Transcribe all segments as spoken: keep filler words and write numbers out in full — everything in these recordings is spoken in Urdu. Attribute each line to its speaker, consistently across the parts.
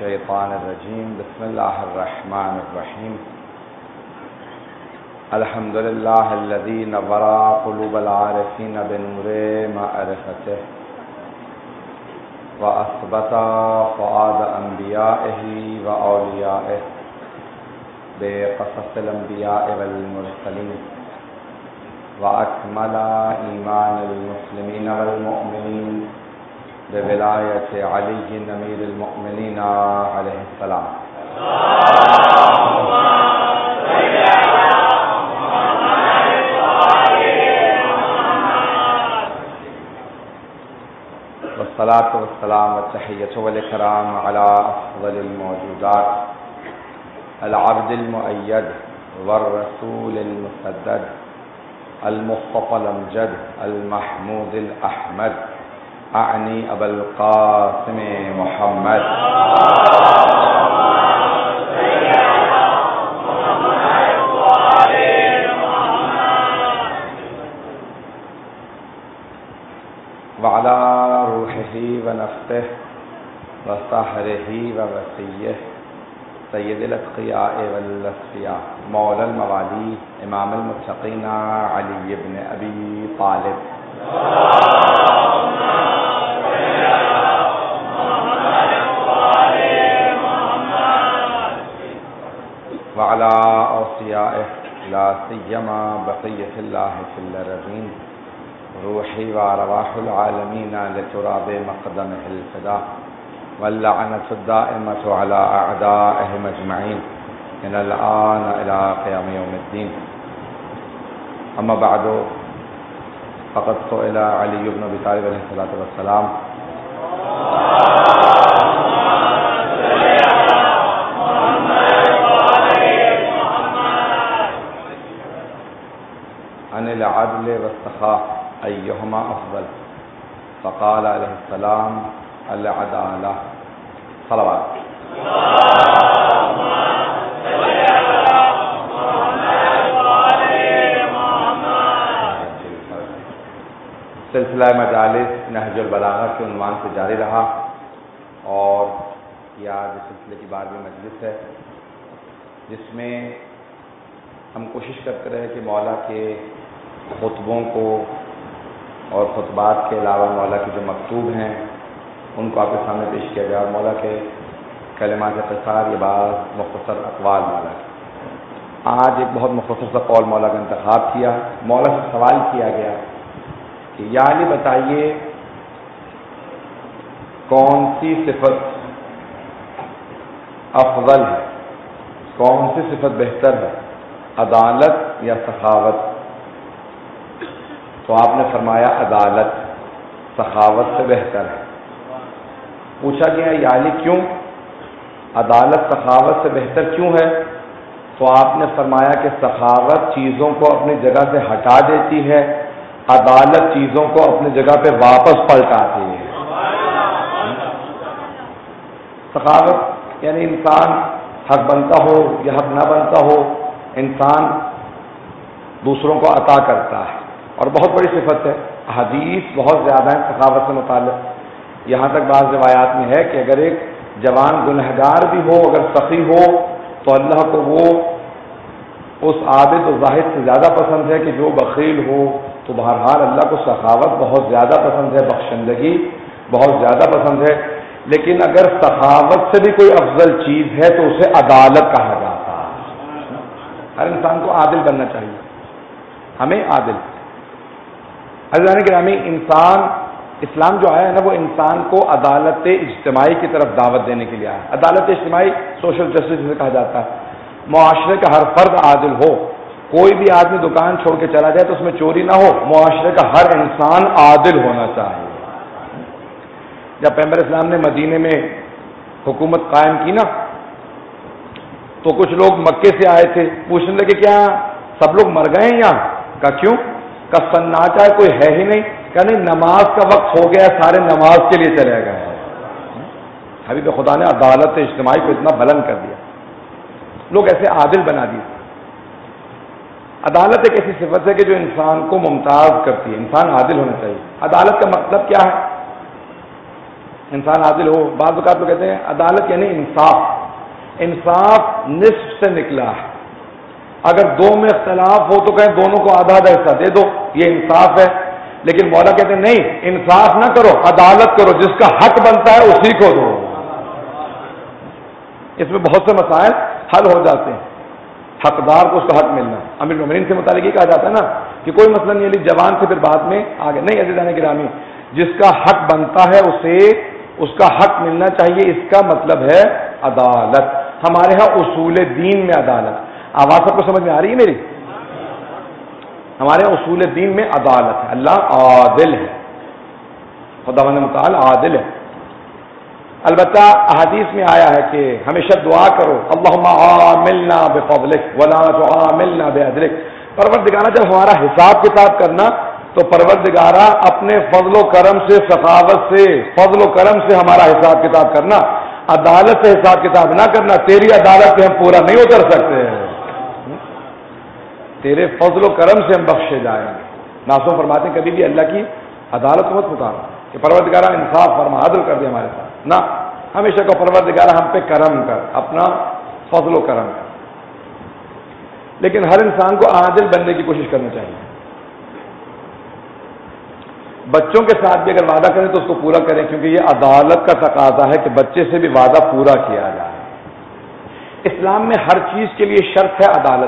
Speaker 1: الشيطان الرجيم بسم الله الرحمن الرحيم الحمد لله الذي نور قلوب العارفين بنور معرفته وأثبت فؤاد أنبيائه وأوليائه بقصص الأنبياء والمرسلين وأكمل إيمان المسلمين والمؤمنين بولاية علي أمير المؤمنين عليه السلام والصلاة والسلام والتحية والإكرام على أفضل الموجودات العبد المؤيد والرسول المسدد المصطفى الأمجد المحمود الأحمد أعني أبا القاسم محمد وعلى روحه ونفسه وصهره ووصيه سيد الأتقياء والأصفياء مولى الموالي إمام المتقين علي بن أبي طالب وعلى أوصيائه لا سيما بقية الله في الأرضين روحي وأرواح العالمين لتراب مقدمه الفداء واللعنة الدائمة على أعدائهم أجمعين من الآن إلى قيام يوم الدين. أما بعد فقد سئل علي بن أبي طالب عليه الصلاة والسلام عن العدل والسخاء أيهما أفضل فقال عليه السلام العدالة. صلوات. سلسلہ مجالس نہج البلاغہ کے عنوان سے جاری رہا اور یہ آج اس سلسلے کی بارہویں مجلس ہے جس میں ہم کوشش کرتے رہے کہ مولا کے خطبوں کو اور خطبات کے علاوہ مولا کے جو مکتوب ہیں ان کو آپ کے سامنے پیش کیا گیا اور مولا کے کلمات قصار یہ بعض مختصر اقوال مولا کے. آج ایک بہت مختصر سا قول مولا کا انتخاب کیا. مولا سے سوال کیا گیا کہ یا علی بتائیے کون سی صفت افضل ہے, کون سی صفت بہتر ہے, عدالت یا سخاوت؟ تو آپ نے فرمایا عدالت سخاوت سے بہتر ہے. پوچھا گیا یا علی کیوں, عدالت سخاوت سے بہتر کیوں ہے؟ تو آپ نے فرمایا کہ سخاوت چیزوں کو اپنی جگہ سے ہٹا دیتی ہے, عدالت چیزوں کو اپنی جگہ پہ واپس پلٹاتی ہے. سخاوت یعنی انسان حق بنتا ہو یا حق نہ بنتا ہو, انسان دوسروں کو عطا کرتا ہے اور بہت بڑی صفت ہے. حدیث بہت زیادہ ہیں سخاوت سے متعلق. یہاں تک بعض روایات میں ہے کہ اگر ایک جوان گنہگار بھی ہو, اگر سخی ہو, تو اللہ کو وہ اس عابد و زاہد سے زیادہ پسند ہے کہ جو بخیل ہو. تو بہرحال اللہ کو سخاوت بہت زیادہ پسند ہے, بخشندگی بہت زیادہ پسند ہے. لیکن اگر سخاوت سے بھی کوئی افضل چیز ہے تو اسے عدالت کہا جاتا ہے. ہر انسان کو عادل بننا چاہیے, ہمیں عادل. عزیزان گرامی, انسان اسلام جو آیا ہے نا وہ انسان کو عدالت اجتماعی کی طرف دعوت دینے کے لیے آیا. عدالت اجتماعی سوشل جسٹس جسے کہا جاتا ہے. معاشرے کا ہر فرد عادل ہو, کوئی بھی آدمی دکان چھوڑ کے چلا جائے تو اس میں چوری نہ ہو. معاشرے کا ہر انسان عادل ہونا چاہیے. جب پیغمبر اسلام نے مدینے میں حکومت قائم کی نا تو کچھ لوگ مکے سے آئے تھے, پوچھنے لگے کیا سب لوگ مر گئے ہیں یہاں؟ کا کیوں؟ کا سناٹا کوئی ہے ہی نہیں. کہ نہیں, نماز کا وقت ہو گیا, سارے نماز کے لیے چلے گئے. حبیب خدا نے عدالت اجتماعی کو اتنا بلند کر دیا, لوگ ایسے عادل بنا دیے. عدالت ایک ایسی صفت ہے کہ جو انسان کو ممتاز کرتی ہے. انسان عادل ہونا چاہیے. عدالت کا مطلب کیا ہے؟ انسان عادل ہو. بعض اوقات لوگ کہتے ہیں عدالت یعنی انصاف. انصاف نصف سے نکلا ہے. اگر دو میں اختلاف ہو تو کہیں دونوں کو آدھا آدھا حصہ دے دو, یہ انصاف ہے. لیکن مولا کہتے ہیں نہیں, انصاف نہ کرو, عدالت کرو, جس کا حق بنتا ہے اسی کو دو. اس میں بہت سے مسائل حل ہو جاتے ہیں. حقدار کو اس کا حق ملنا. امیر المومنین سے متعلق یہ کہا جاتا ہے نا کہ کوئی مسئلہ نہیں علی جوان سے پھر بعد میں آگے نہیں. عزیزان گرامی, جس کا حق بنتا ہے اسے اس کا حق ملنا چاہیے. اس کا مطلب ہے عدالت. ہمارے ہاں اصول دین میں عدالت. آواز سب کو سمجھ میں آ رہی ہے میری؟ ہمارے یہاں اصول دین میں عدالت ہے. اللہ عادل ہے, خداوند متعال عادل ہے. البتہ احادیث میں آیا ہے کہ ہمیشہ دعا کرو اللہم عاملنا بفضلک ولا تعاملنا بعدلک. پروردگارہ جب ہمارا حساب کتاب کرنا تو پروردگارہ اپنے فضل و کرم سے, سخاوت سے, فضل و کرم سے ہمارا حساب کتاب کرنا, عدالت سے حساب کتاب نہ کرنا. تیری عدالت سے ہم پورا نہیں اتر سکتے, تیرے فضل و کرم سے ہم بخشے جائیں گے. ناصم فرماتے ہیں کبھی بھی اللہ کی عدالت مت پکارو کہ پروردگارہ انصاف فرما, عدل کر دے ہمارے ساتھ. نہ, ہمیشہ کو پروردگارہ ہم پہ کرم کر, اپنا فضل و کرم کر. لیکن ہر انسان کو عادل بننے کی کوشش کرنی چاہیے. بچوں کے ساتھ بھی اگر وعدہ کریں تو اس کو پورا کریں, کیونکہ یہ عدالت کا تقاضا ہے کہ بچے سے بھی وعدہ پورا کیا جائے. اسلام میں ہر چیز کے لیے شرط ہے عدالت.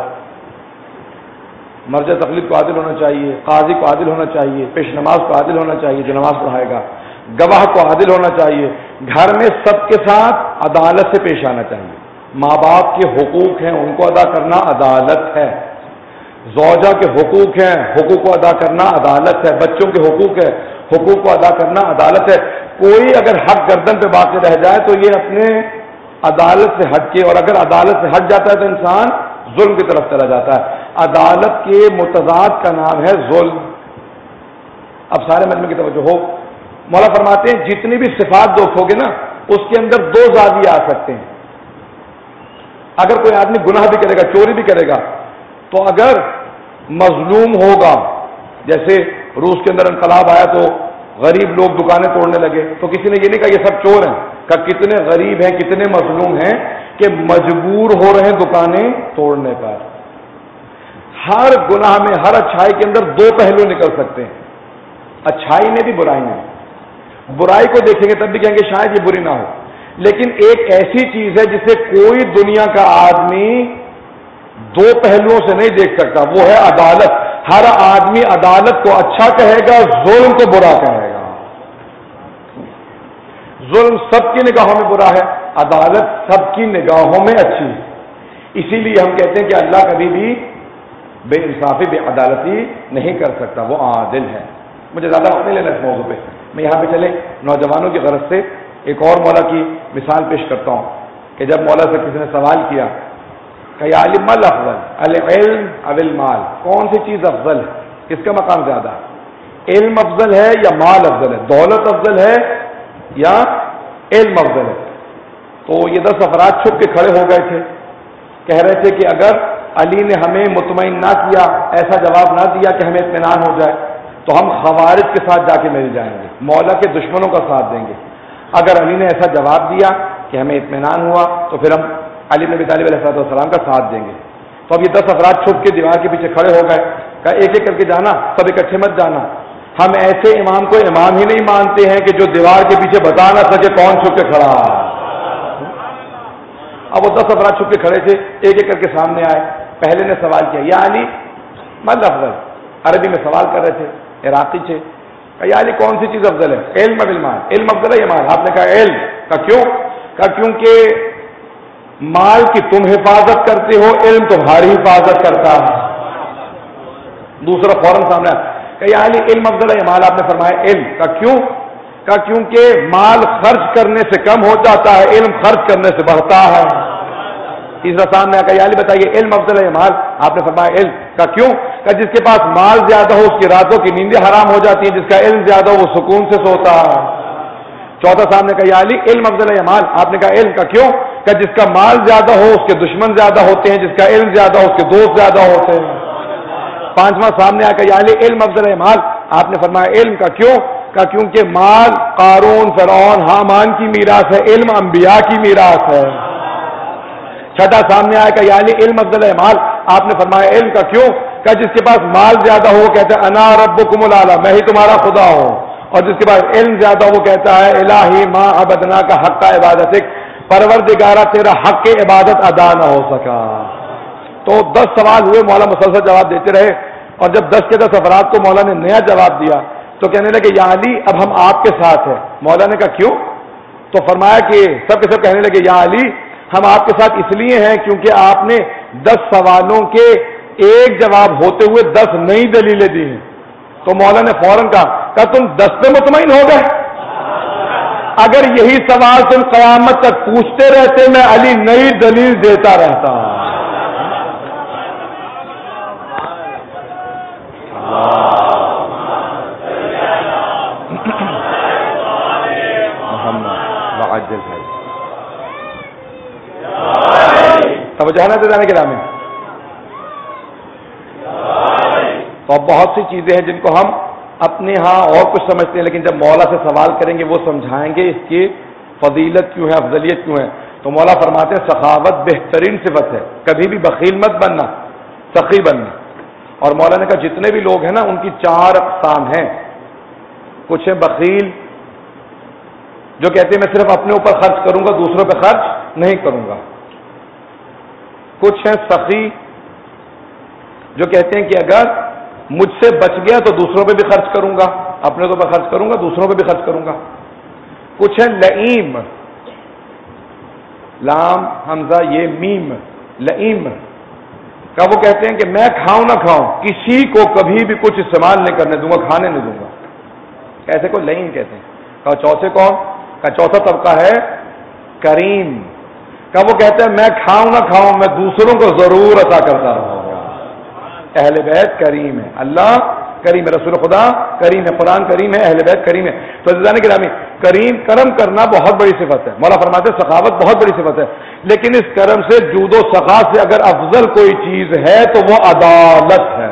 Speaker 1: مرجع تقلید کو عادل ہونا چاہیے, قاضی کو عادل ہونا چاہیے, پیش نماز کو عادل ہونا چاہیے جو نماز پڑھائے گا, گواہ کو عادل ہونا چاہیے. گھر میں سب کے ساتھ عدالت سے پیش آنا چاہیے. ماں باپ کے حقوق ہیں ان کو ادا کرنا عدالت ہے. زوجہ کے حقوق ہیں, حقوق کو ادا کرنا عدالت ہے. بچوں کے حقوق ہے, حقوق کو ادا کرنا عدالت ہے. کوئی اگر حق گردن پہ باقی رہ جائے تو یہ اپنے عدالت سے ہٹ کے, اور اگر عدالت سے ہٹ جاتا ہے تو انسان ظلم کی طرف چلا جاتا ہے. عدالت کے متضاد کا نام ہے ظلم. اب سارے مجمع کی توجہ ہو. مولا فرماتے ہیں جتنی بھی صفات دیکھو گے نا اس کے اندر دو زاویے آ سکتے ہیں. اگر کوئی آدمی گناہ بھی کرے گا, چوری بھی کرے گا, تو اگر مظلوم ہوگا, جیسے روس کے اندر انقلاب آیا تو غریب لوگ دکانیں توڑنے لگے, تو کسی نے یہ نہیں کہا یہ سب چور ہیں, کہ کتنے غریب ہیں, کتنے مظلوم ہیں کہ مجبور ہو رہے ہیں دکانیں توڑنے پر. ہر گناہ میں, ہر اچھائی کے اندر دو پہلو نکل سکتے ہیں, اچھائی میں بھی برائی میں. برائی کو دیکھیں گے تب بھی کہیں گے شاید یہ بری نہ ہو, لیکن ایک ایسی چیز ہے جسے کوئی دنیا کا آدمی دو پہلوؤں سے نہیں دیکھ سکتا, وہ ہے عدالت. ہر آدمی عدالت کو اچھا کہے گا, ظلم کو برا کہے گا. ظلم سب کی نگاہوں میں برا ہے, عدالت سب کی نگاہوں میں اچھی ہے. اسی لیے ہم کہتے ہیں کہ اللہ کبھی بھی بے انصافی, بے عدالتی نہیں کر سکتا, وہ عادل ہے. مجھے زیادہ وقت نہیں لینا اس موضوع پہ, میں یہاں پہ چلے نوجوانوں کی غرض سے ایک اور مولا کی مثال پیش کرتا ہوں کہ جب مولا سے کسی نے سوال کیا کہ یا علم مل افضل, العلم او المال, کون سی چیز افضل ہے, کس کا مقام زیادہ ہے, علم افضل ہے یا مال افضل ہے, دولت افضل ہے یا علم افضل ہے؟ تو یہ دس افراد چھپ کے کھڑے ہو گئے تھے, کہہ رہے تھے کہ اگر علی نے ہمیں مطمئن نہ کیا, ایسا جواب نہ دیا کہ ہمیں اطمینان ہو جائے, تو ہم خوارج کے ساتھ جا کے مل جائیں گے, مولا کے دشمنوں کا ساتھ دیں گے. اگر علی نے ایسا جواب دیا کہ ہمیں اطمینان ہوا تو پھر ہم علی بن ابی طالب علیہ السلام کا ساتھ دیں گے. تو اب یہ دس افراد چھپ کے دیوار کے پیچھے کھڑے ہو گئے, کہا ایک ایک کر کے جانا, سب اکٹھے مت جانا, ہم ایسے امام کو امام ہی نہیں مانتے ہیں کہ جو دیوار کے پیچھے بتا نہ سکے کون چھپ کے کھڑا. اب وہ دس افراد چھپ کے کھڑے تھے, ایک ایک کر کے سامنے آئے. پہلے نے سوال کیا یا علی مل افضل, عربی میں سوال کر رہے تھے, عراقی تھے. یا علی کون سی چیز افضل ہے, علم اب المال, علم افضل ہے یا مال؟ آپ نے کہا علم. کا کیوں؟ کہا کیونکہ مال کی تم حفاظت کرتے ہو, علم تمہاری حفاظت کرتا ہے. دوسرا فوراً سامنے آیا کہ یا علی علم افضل ہے یا مال؟ آپ نے فرمایا علم. کا کیوں؟ کہا کیونکہ مال خرچ کرنے سے کم ہو جاتا ہے, علم خرچ کرنے سے بڑھتا ہے. تیسرا سامنے آیا کہ یا علی بتائیے علم افضل ہے یا مال؟ آپ نے فرمایا علم. کا کیوں؟ کہ جس کے پاس مال زیادہ ہو اس کی راتوں کی نیندیں حرام ہو جاتی ہیں, جس کا علم زیادہ ہو وہ سکون سے سوتا ہے. چوتھا صاحب نے کہا یا علی علم افضل ہے یا مال؟ آپ نے کہا علم. کا کیوں؟ کہ جس کا مال زیادہ ہو اس کے دشمن زیادہ ہوتے ہیں, جس کا علم زیادہ ہو اس کے دوست زیادہ ہوتے ہیں. پانچواں سامنے آ کر یا علی علم افضل ہے یا مال؟ آپ نے فرمایا علم. کا کیوں؟ کہ کیونکہ مال قارون، فرعون، حامان کی میراث ہے، علم انبیاء کی میراث ہے۔ چھٹا سامنے آیا کہ یعنی علم افضل ہے مال، آپ نے فرمایا علم کا کیوں؟ کہ جس کے پاس مال زیادہ ہو وہ کہتا ہے انا ربکم الاعلی، میں ہی تمہارا خدا ہوں، اور جس کے پاس علم زیادہ ہو وہ کہتا ہے الہی ما عبدنا کا حق عبادتک، پروردگارہ تیرا حق عبادت ادا نہ ہو سکا۔ تو دس سوال ہوئے، مولا مسلسل جواب دیتے رہے، اور جب دس کے دس افراد کو مولا نے نیا جواب دیا تو کہنے لگے یا علی اب ہم آپ کے ساتھ ہیں۔ مولا نے کہا کیوں؟ تو فرمایا کہ سب کے سب کہنے لگے یا علی ہم آپ کے ساتھ اس لیے ہیں کیونکہ آپ نے دس سوالوں کے ایک جواب ہوتے ہوئے دس نئی دلیلیں دی ہیں۔ تو مولا نے فوراً کہا کہ تم دس پہ مطمئن ہو گئے؟ اگر یہی سوال تم قیامت تک پوچھتے رہتے میں علی نئی دلیل دیتا رہتا۔ توجہ ہے نا جانے کے نام میں؟ تو اب بہت سی چیزیں ہیں جن کو ہم اپنے ہاں اور کچھ سمجھتے ہیں، لیکن جب مولا سے سوال کریں گے وہ سمجھائیں گے اس کی فضیلت کیوں ہے، افضلیت کیوں ہے۔ تو مولا فرماتے ہیں سخاوت بہترین صفت ہے، کبھی بھی بخیل مت بننا، سخی بننا۔ اور مولا نے کہا جتنے بھی لوگ ہیں نا ان کی چار اقسام ہیں، کچھ ہیں بخیل جو کہتے ہیں میں صرف اپنے اوپر خرچ کروں گا، دوسروں پہ خرچ نہیں کروں گا۔ کچھ ہیں سخی جو کہتے ہیں کہ اگر مجھ سے بچ گیا تو دوسروں پہ بھی خرچ کروں گا، اپنے تو پر خرچ کروں گا، دوسروں پہ بھی خرچ کروں گا۔ کچھ ہیں لئیم، لام حمزہ یہ میم، لئیم کا وہ کہتے ہیں کہ میں کھاؤں نہ کھاؤں کسی کو کبھی بھی کچھ استعمال نہیں کرنے دوں گا، کھانے نہیں دوں گا، ایسے کو لئیم کہتے ہیں۔ کہا چوتھے کون؟ کا چوتھا طبقہ ہے کریم کا وہ کہتے ہیں میں کھاؤں نہ کھاؤں میں دوسروں کو ضرور عطا کرتا رہوں گا۔ اہل بیت کریم ہے، اللہ کریم ہے، رسول خدا کریم ہے، قرآن کریم ہے، اہل بیت کریم ہے۔ تو عزیزان گرامی کریم کرم کرنا بہت بڑی صفت ہے، مولا فرماتے ہیں سخاوت بہت بڑی صفت ہے، لیکن اس کرم سے جود و سخا سے اگر افضل کوئی چیز ہے تو وہ عدالت ہے۔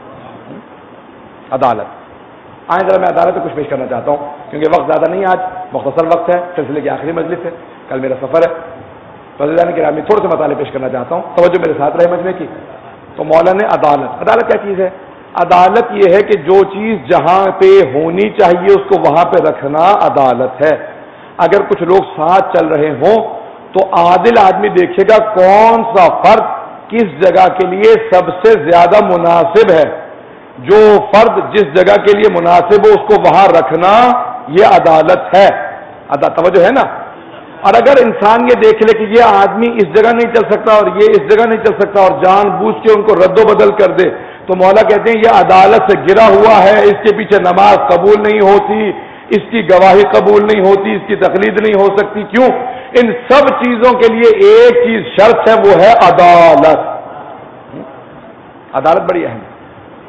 Speaker 1: عدالت آئیں ذرا میں عدالت سے کچھ پیش کرنا چاہتا ہوں کیونکہ وقت زیادہ نہیں، آج مختصر وقت ہے، سلسلے کی آخری مجلس ہے، کل میرا سفر ہے۔ تو عزیزان گرامی تھوڑے سے مطالعے پیش کرنا چاہتا ہوں، توجہ میرے ساتھ رہے مجمع کی۔ تو مولا نے عدالت، عدالت کیا چیز ہے؟ عدالت یہ ہے کہ جو چیز جہاں پہ ہونی چاہیے اس کو وہاں پہ رکھنا عدالت ہے۔ اگر کچھ لوگ ساتھ چل رہے ہوں تو عادل آدمی دیکھے گا کون سا فرد کس جگہ کے لیے سب سے زیادہ مناسب ہے، جو فرد جس جگہ کے لیے مناسب ہو اس کو وہاں رکھنا، یہ عدالت ہے۔ عدالت توجہ ہے نا؟ اور اگر انسان یہ دیکھ لے کہ یہ آدمی اس جگہ نہیں چل سکتا اور یہ اس جگہ نہیں چل سکتا اور جان بوجھ کے ان کو رد و بدل کر دے تو مولا کہتے ہیں یہ عدالت سے گرا ہوا ہے، اس کے پیچھے نماز قبول نہیں ہوتی، اس کی گواہی قبول نہیں ہوتی، اس کی تقلید نہیں ہو سکتی۔ کیوں؟ ان سب چیزوں کے لیے ایک چیز شرط ہے، وہ ہے عدالت۔ عدالت بڑی اہم ہے،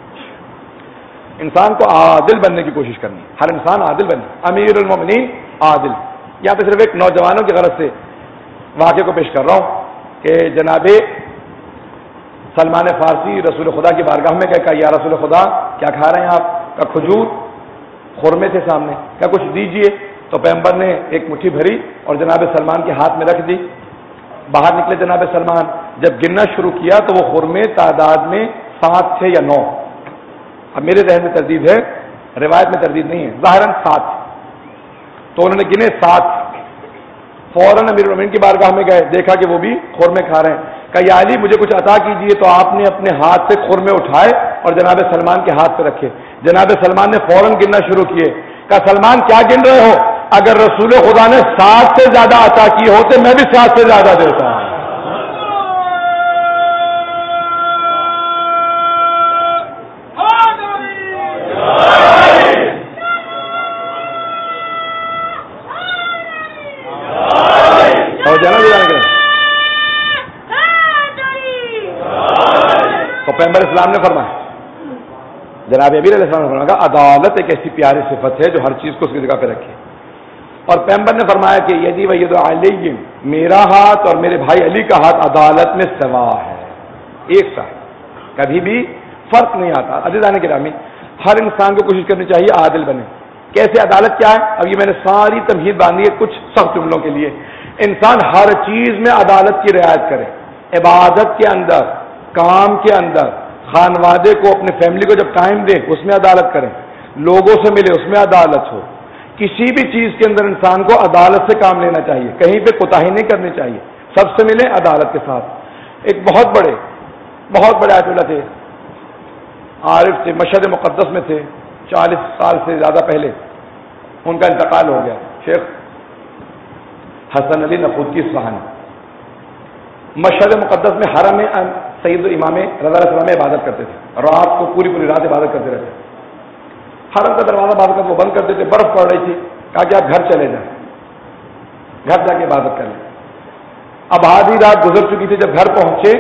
Speaker 1: انسان کو عادل بننے کی کوشش کرنی، ہر انسان عادل بنے۔ امیر المومنین عادل، یہاں پہ صرف ایک نوجوانوں کی غرض سے واقعے کو پیش کر رہا ہوں کہ جناب سلمان فارسی رسول خدا کی بارگاہ میں کہا یا رسول خدا کیا کھا رہے ہیں آپ؟ کا کھجور، خورمے تھے سامنے، کیا کچھ دیجئے؟ تو پیغمبر نے ایک مٹھی بھری اور جناب سلمان کے ہاتھ میں رکھ دی۔ باہر نکلے جناب سلمان، جب گننا شروع کیا تو وہ خورمے تعداد میں سات تھے یا نو۔ اب میرے ذہن میں تردید ہے، روایت میں تردید نہیں ہے، ظاہراً سات، تو انہوں نے گنے سات۔ فوراً امیر المومنین کی بارگاہ میں گئے، دیکھا کہ وہ بھی خورمے کھا رہے ہیں، کہا یا علی مجھے کچھ عطا کیجئے۔ تو آپ نے اپنے ہاتھ سے خورمے اٹھائے اور جناب سلمان کے ہاتھ پہ رکھے۔ جناب سلمان نے فوراً گننا شروع کیے، کہا سلمان کیا گن رہے ہو؟ اگر رسول خدا نے سات سے زیادہ عطا کیے ہوتے میں بھی سات سے زیادہ دیتا ہوں۔ تو پیغمبر اسلام نے فرمایا، جناب ابیر علیہ السلام نے فرمایا عدالت ایک ایسی پیاری صفت ہے جو ہر چیز کو اس کی جگہ پہ رکھے۔ اور پیغمبر نے فرمایا کہ یدی و ید علی، میرا ہاتھ اور میرے بھائی علی کا ہاتھ عدالت میں سوا ہے، ایک سا، کبھی بھی فرق نہیں آتا۔ عزیزان گرامی ہر انسان کو کوشش کرنی چاہیے عادل بنے، کیسے عدالت کیا ہے؟ اب یہ میں نے ساری تمہید باندھی ہے کچھ سخت جملوں کے لیے. انسان ہر چیز میں عدالت کی رعایت کرے. عبادت کے اندر، کام کے اندر، خانوادے کو، اپنے فیملی کو جب ٹائم دے اس میں عدالت کریں، لوگوں سے ملے اس میں عدالت ہو. کسی بھی چیز کے اندر انسان کو عدالت سے کام لینا چاہیے، کہیں پہ کوتاہی نہیں کرنی چاہیے. سب سے ملے عدالت کے ساتھ. ایک بہت بڑے بہت بڑے آیت اللہ تھے، عارف تھے، مشہد مقدس میں تھے، چالیس سال سے زیادہ پہلے ان کا انتقال ہو گیا. شیخ حسن علی نفوذی اصفہانی مشہد مقدس میں حرم میں سید امام رضا علیہ السلام میں عبادت کرتے تھے. رات کو پوری پوری رات عبادت کرتے رہتے. حرم کا دروازہ بند کر وہ بند کرتے تھے. برف پڑ رہی تھی، کہا کہ آپ گھر چلے جائیں، گھر جا کے عبادت کر لیں. اب آدھی رات گزر چکی تھی. جب گھر پہنچے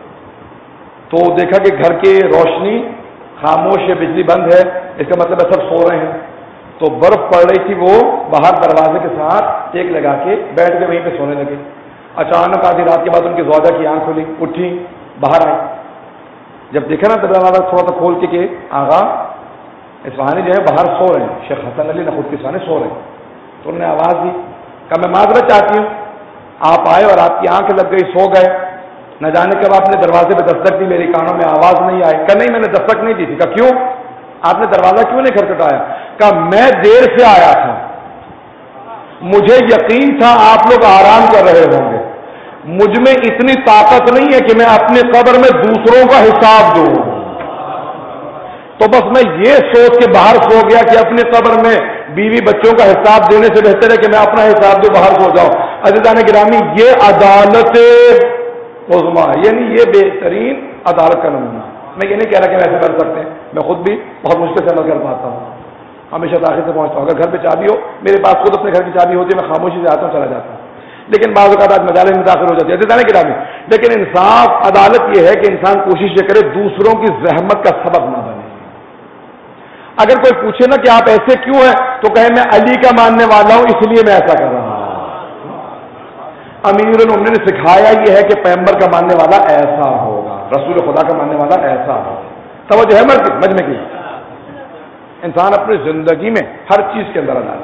Speaker 1: تو دیکھا کہ گھر کی روشنی خاموش ہے، بجلی بند ہے، اس کا مطلب ہے سب سو رہے ہیں. تو برف پڑ رہی تھی، وہ باہر دروازے کے ساتھ ٹیک لگا کے بیٹھ کے وہیں پہ سونے لگے. اچانک آدھی رات کے بعد ان کی زوجہ کی آنکھ کھلی، اٹھی، باہر آئی. جب دیکھا نا دروازہ تھوڑا سا کھول کے کہ آغا اصفہانی جو ہے باہر سو رہے ہیں، شیخ حسن علی نخود اصفہانی سو رہے ہیں. تو انہوں نے آواز دی، کہا میں معذرت چاہتی ہوں، آپ آئے اور آپ کی آنکھ لگ گئی، سو گئے، نہ جانے کب آپ نے دروازے پہ دستک دی، میری کانوں میں آواز نہیں آئی. کہا نہیں میں نے دستک نہیں دی تھی. کہا کیوں؟ آپ نے دروازہ کیوں نہیں کھٹکھٹایا؟ کہا میں دیر سے آیا تھا، مجھے یقین تھا آپ لوگ آرام کر رہے ہوں گے. مجھ میں اتنی طاقت نہیں ہے کہ میں اپنے قبر میں دوسروں کا حساب دوں، تو بس میں یہ سوچ کے باہر سو گیا کہ اپنی قبر میں بیوی بچوں کا حساب دینے سے بہتر ہے کہ میں اپنا حساب دوں، باہر سو جاؤں. عزیزان گرامی، یہ عدالت عظمیٰ، یعنی یہ بہترین عدالت کا نمونہ. میں یہ نہیں کہہ رہا کہ ویسے کر سکتے ہیں، میں خود بھی بہت مشکل سے عمل کر پاتا ہوں، ہمیشہ تاخیر سے پہنچتا ہوں. اگر گھر پہ چابی ہو، میرے پاس خود اپنے گھر کی چابی ہوتی ہے، میں خاموشی سے آتا ہوں، چلا جاتا ہوں. لیکن بعض اوقات آج مجالس میں داخل ہو جاتی ہے عزیزان گرامی. لیکن انصاف عدالت یہ ہے کہ انسان کوشش یہ کرے دوسروں کی زحمت کا سبب نہ بنے. اگر کوئی پوچھے نا کہ آپ ایسے کیوں ہیں، تو کہے میں علی کا ماننے والا ہوں اس لیے میں ایسا کر رہا ہوں. امیر المومنین نے سکھایا یہ ہے کہ پیغمبر کا ماننے والا ایسا ہوگا، رسول خدا کا ماننے والا ایسا ہوگا. توجہ ہے مرد مجمع کی. انسان اپنی زندگی میں ہر چیز کے اندر عدالت.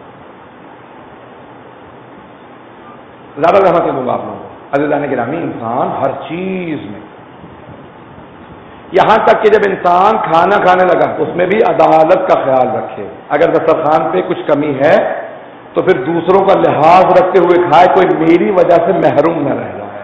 Speaker 1: زیادہ رحمت دوں گا آپ لوگوں کو. عزیزان گرامی، انسان ہر چیز میں، یہاں تک کہ جب انسان کھانا کھانے لگا اس میں بھی عدالت کا خیال رکھے. اگر دسترخوان پہ کچھ کمی ہے تو پھر دوسروں کا لحاظ رکھتے ہوئے کھائے، کوئی میری وجہ سے محروم نہ رہ جائے.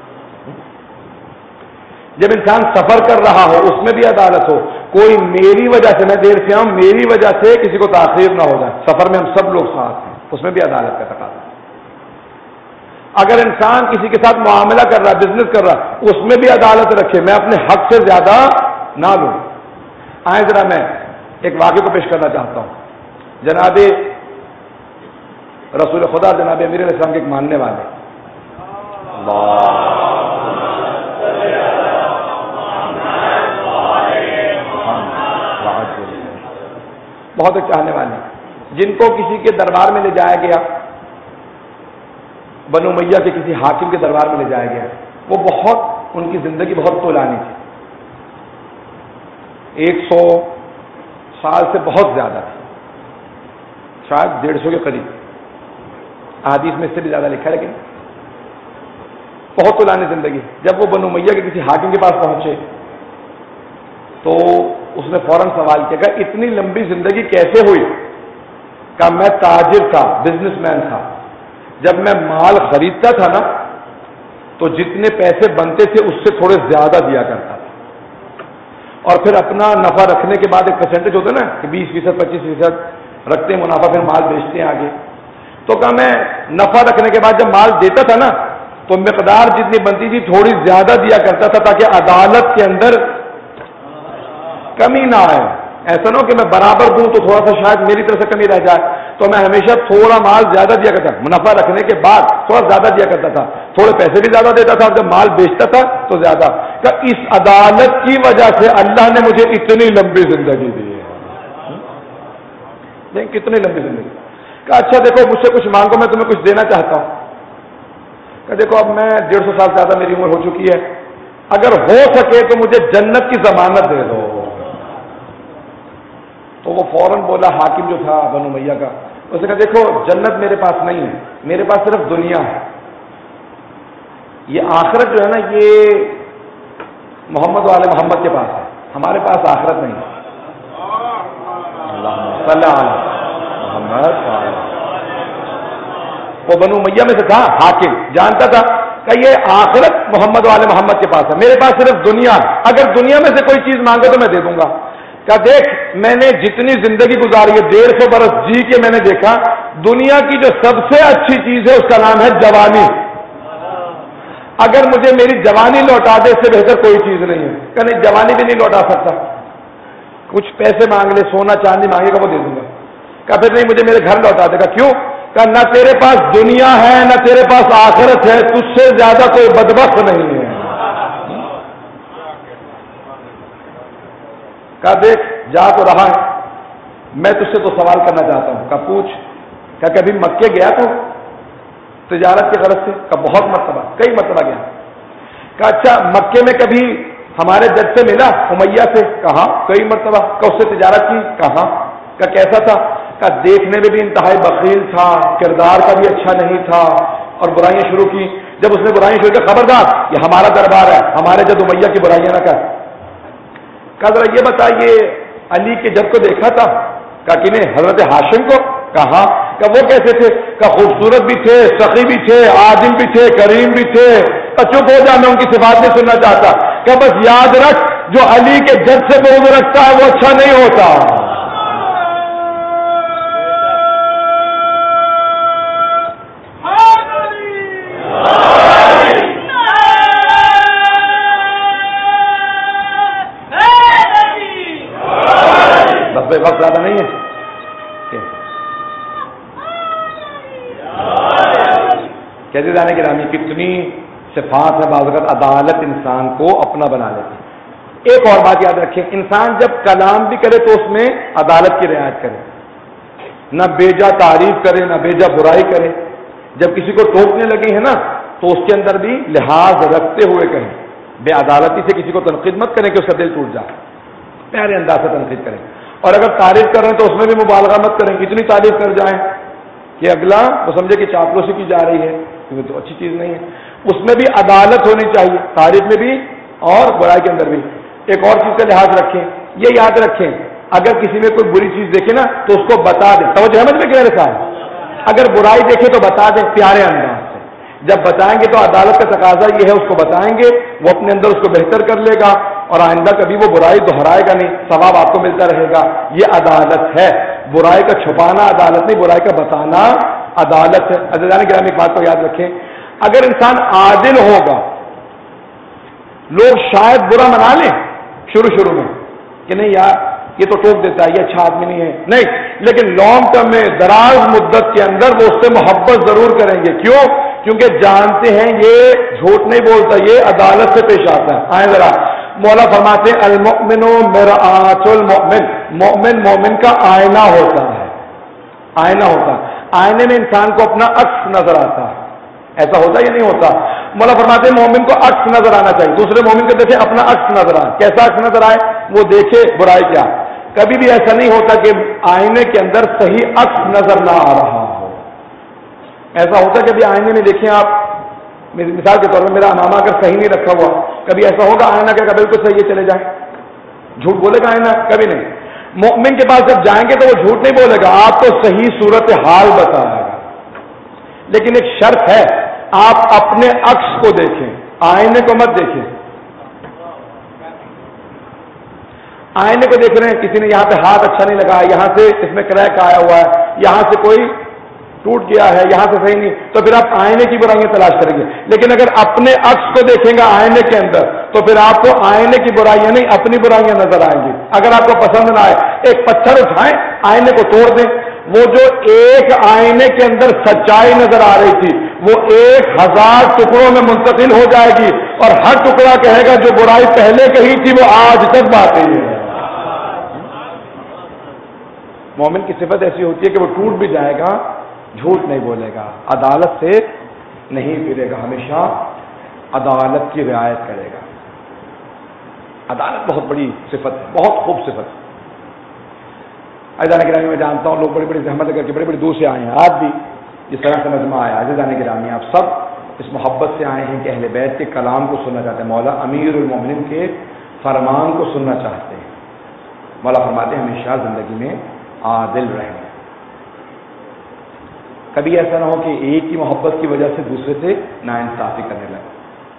Speaker 1: جب انسان سفر کر رہا ہو اس میں بھی عدالت ہو، کوئی میری وجہ سے، میں دیر سے آؤں، میری وجہ سے کسی کو تاخیر نہ ہو جائے. سفر میں ہم سب لوگ ساتھ ہیں، اس میں بھی عدالت کا تقاضا. اگر انسان کسی کے ساتھ معاملہ کر رہا ہے، بزنس کر رہا ہے، اس میں بھی عدالت رکھے، میں اپنے حق سے زیادہ نہ لوں. آئیں ذرا میں ایک واقعے کو پیش کرنا چاہتا ہوں. جناب رسول خدا جناب امیر علیہ السلام کے ایک ماننے والے، بہت ایک چاہنے والے، جن کو کسی کے دربار میں لے جایا گیا، بنو امیہ کے کسی حاکم کے دربار میں لے جایا گیا. وہ بہت، ان کی زندگی بہت طولانی تھی، ایک سو سال سے بہت زیادہ تھی، شاید ڈیڑھ سو کے قریب. احادیث میں اس سے بھی زیادہ لکھا ہے، لیکن بہت طولانی زندگی. جب وہ بنو امیہ کے کسی حاکم کے پاس پہنچے تو اس نے فوراً سوال کیا کہ اتنی لمبی زندگی کیسے ہوئی؟ کہ میں تاجر تھا، بزنس مین تھا، جب میں مال خریدتا تھا نا تو جتنے پیسے بنتے تھے اس سے تھوڑے زیادہ دیا کرتا تھا، اور پھر اپنا نفع رکھنے کے بعد ایک پرسنٹیج ہوتا ہے نا کہ بیس فیصد پچیس فیصد رکھتے ہیں منافع، پھر مال بیچتے ہیں آگے. تو کہا میں نفع رکھنے کے بعد جب مال دیتا تھا نا تو مقدار جتنی بنتی تھی تھوڑی زیادہ دیا کرتا تھا تاکہ عدالت کے اندر کمی نہ آئے. ایسا نہ ہو کہ میں برابر دوں تو تھوڑا سا شاید میری طرف سے کمی رہ جائے. تو میں ہمیشہ تھوڑا مال زیادہ دیا کرتا، منافع رکھنے کے بعد تھوڑا زیادہ دیا کرتا تھا، تھوڑے پیسے بھی زیادہ دیتا تھا، اور جب مال بیچتا تھا تو زیادہ. کہ اس عدالت کی وجہ سے اللہ نے مجھے اتنی لمبی زندگی دی ہے. دیکھ کتنی لمبی زندگی. کہ اچھا دیکھو مجھ سے کچھ مانگو، میں تمہیں کچھ دینا چاہتا ہوں. کہ دیکھو اب میں ڈیڑھ سو سال زیادہ میری عمر ہو چکی ہے، اگر ہو سکے تو مجھے جنت کی ضمانت دے دو. تو وہ فوراً بولا حاکم جو تھا بنو امیہ کا، اس نے کہا دیکھو جنت میرے پاس نہیں ہے، میرے پاس صرف دنیا ہے، یہ آخرت جو ہے نا یہ محمد والے محمد کے پاس ہے، ہمارے پاس آخرت نہیں ہے۔ اللہم صلی علی محمد۔ وہ بنو امیہ میں سے تھا حاکم، جانتا تھا کہ یہ آخرت محمد والے محمد کے پاس ہے، میرے پاس صرف دنیا ہے، اگر دنیا میں سے کوئی چیز مانگے تو میں دے دوں گا۔ کہ دیکھ میں نے جتنی زندگی گزاری ہے ڈیڑھ سو برس جی کے میں نے دیکھا دنیا کی جو سب سے اچھی چیز ہے اس کا نام ہے جوانی، اگر مجھے میری جوانی لوٹا دے اس سے بہتر کوئی چیز نہیں ہے۔ کہ نہیں جوانی بھی نہیں لوٹا سکتا، کچھ پیسے مانگ لے سونا چاندی مانگے گا وہ دے دوں گا۔ کہ پھر نہیں مجھے میرے گھر لوٹا دے گا، کیوں؟ کہ نہ تیرے پاس دنیا ہے نہ تیرے پاس آخرت ہے، تجھ سے زیادہ کوئی بدبخت نہیں ہے۔ کہ دیکھ جا تو رہا ہے، میں تجھ سے تو سوال کرنا چاہتا ہوں۔ کہ پوچھ۔ کہ کبھی مکے گیا تو تجارت کی غرض سے؟ کہ بہت مرتبہ، کئی مرتبہ گیا۔ کہ اچھا مکے میں کبھی ہمارے جج سے ملا امیہ سے؟ کہا کئی مرتبہ۔ کہ اس سے تجارت کی؟ کہا۔ کہ کیسا تھا؟ کہ دیکھنے میں بھی انتہائی بخیل تھا، کردار کا بھی اچھا نہیں تھا، اور برائیاں شروع کی۔ جب اس نے برائیاں شروع کی خبردار یہ ہمارا دربار ہے، ہمارے جد امیہ کی برائیاں نہ کر۔ کہ ذرا یہ بتائیے علی کے جد کو دیکھا تھا؟ کہ کنہیں؟ حضرت ہاشم کو؟ کہا۔ کہ وہ کیسے تھے؟ کہ خوبصورت بھی تھے، سخی بھی تھے، عادل بھی تھے، کریم بھی تھے۔ کہ چپ ہو جا میں ان کی صفات نہیں سننا چاہتا۔ کہ بس یاد رکھ جو علی کے جد سے بغض رکھتا ہے وہ اچھا نہیں ہوتا۔ بس وقت زیادہ نہیں ہے۔ کہتے جانے کی رامی کتنی صفات ہے، بعض اوقات عدالت انسان کو اپنا بنا لیتی۔ ایک اور بات یاد رکھیں، انسان جب کلام بھی کرے تو اس میں عدالت کی رعایت کرے، نہ بیجا تعریف کرے نہ بیجا برائی کرے۔ جب کسی کو ٹوکنے لگی ہے نا تو اس کے اندر بھی لحاظ رکھتے ہوئے کہیں، بے عدالتی سے کسی کو تنقید مت کریں کہ اس کا دل ٹوٹ جائے، پیارے انداز سے تنقید کریں۔ اور اگر تعریف کر رہے ہیں تو اس میں بھی مبالغہ مت کریں، اتنی تعریف کر جائیں کہ اگلا وہ سمجھے کہ چاپلوسی کی جا رہی ہے، کیونکہ تو اچھی چیز نہیں ہے۔ اس میں بھی عدالت ہونی چاہیے، تعریف میں بھی اور برائی کے اندر بھی۔ ایک اور چیز کا لحاظ رکھیں، یہ یاد رکھیں اگر کسی میں کوئی بری چیز دیکھے نا تو اس کو بتا دیں، توجہ سمجھ میں کہہ رہے صاحب، اگر برائی دیکھے تو بتا دیں پیارے انداز سے۔ جب بتائیں گے تو عدالت کا تقاضا یہ ہے اس کو بتائیں گے، وہ اپنے اندر اس کو بہتر کر لے گا اور آئندہ کبھی وہ برائی دہرائے گا نہیں، ثواب آپ کو ملتا رہے گا۔ یہ عدالت ہے، برائی کا چھپانا عدالت نہیں، برائی کا بتانا عدالت ہے۔ عزیزان گرامی بات کو یاد رکھیں، اگر انسان عادل ہوگا لوگ شاید برا منا لیں شروع شروع میں کہ نہیں یار یہ تو ٹوک دیتا ہے، یہ اچھا آدمی نہیں ہے، نہیں، لیکن لانگ ٹرم میں دراز مدت کے اندر وہ اس سے محبت ضرور کریں گے۔ کیوں؟ کیونکہ جانتے ہیں یہ جھوٹ نہیں بولتا، یہ عدالت سے پیش آتا ہے۔ آئیں ذرا، مولا فرماتے ہیں المؤمن مرآۃ المؤمن، مومن مومن کا آئینہ ہوتا ہے، آئینہ ہوتا ہے۔ آئینے میں انسان کو اپنا عکس نظر آتا ہے، ایسا ہوتا یا نہیں ہوتا؟ مولا فرماتے ہیں مومن کو عکس نظر آنا چاہیے، دوسرے مومن کو دیکھے اپنا عکس نظر آئے۔ کیسا عکس نظر آئے؟ وہ دیکھے برائی کیا۔ کبھی بھی ایسا نہیں ہوتا کہ آئینے کے اندر صحیح عکس نظر نہ آ رہا ہو۔ ایسا ہوتا کہ ابھی آئینے میں دیکھیں آپ، مثال کے طور پر میرا امامہ اگر صحیح نہیں رکھا ہوا، کبھی ایسا ہوگا آئینہ کہ بالکل صحیح ہے چلے جائیں؟ جھوٹ بولے گا آئینہ؟ کبھی نہیں۔ مومن کے پاس جب جائیں گے تو وہ جھوٹ نہیں بولے گا، آپ کو صحیح صورت حال بتائے گا، لیکن ایک شرط ہے آپ اپنے عکس کو دیکھیں، آئینے کو مت دیکھیں۔ آئینے کو دیکھ رہے ہیں کسی نے یہاں پہ ہاتھ اچھا نہیں لگا، یہاں سے اس میں کریک آیا ہوا ہے، یہاں سے کوئی ٹوٹ گیا ہے، یہاں سے صحیح نہیں، تو پھر آپ آئینے کی برائیاں تلاش کریں گے۔ لیکن اگر اپنے عکس کو دیکھیں گے آئینے کے اندر تو پھر آپ کو آئینے کی برائیاں نہیں اپنی برائیاں نظر آئیں گی۔ اگر آپ کو پسند نہ آئے ایک پتھر اٹھائیں، آئینے کو توڑ دیں، وہ جو ایک آئینے کے اندر سچائی نظر آ رہی تھی وہ ایک ہزار ٹکڑوں میں منتقل ہو جائے گی، اور ہر ٹکڑا کہے گا جو برائی پہلے کہی تھی وہ آج تک باقی ہے۔ مومن کی صفت ایسی ہوتی ہے کہ وہ ٹوٹ بھی جائے گا جھوٹ نہیں بولے گا، عدالت سے نہیں پھرے گا، ہمیشہ عدالت کی رعایت کرے گا۔ عدالت بہت بڑی صفت ہے، بہت خوب صفت ہے۔ عزیزان گرامی میں جانتا ہوں لوگ بڑی بڑی زحمت کر کے بڑی بڑی دور سے آئے ہیں، آج بھی جس طرح سے مجمع آیا، عزیزان گرامی آپ سب اس محبت سے آئے ہیں کہ اہل بیت کے کلام کو سننا چاہتے ہیں، مولا امیر المومنین کے فرمان کو سننا چاہتے ہیں۔ مولا فرماتے ہیں ہمیشہ زندگی میں عادل رہیں، کبھی ایسا نہ ہو کہ ایک کی محبت کی وجہ سے دوسرے سے ناانصافی کرنے لگے،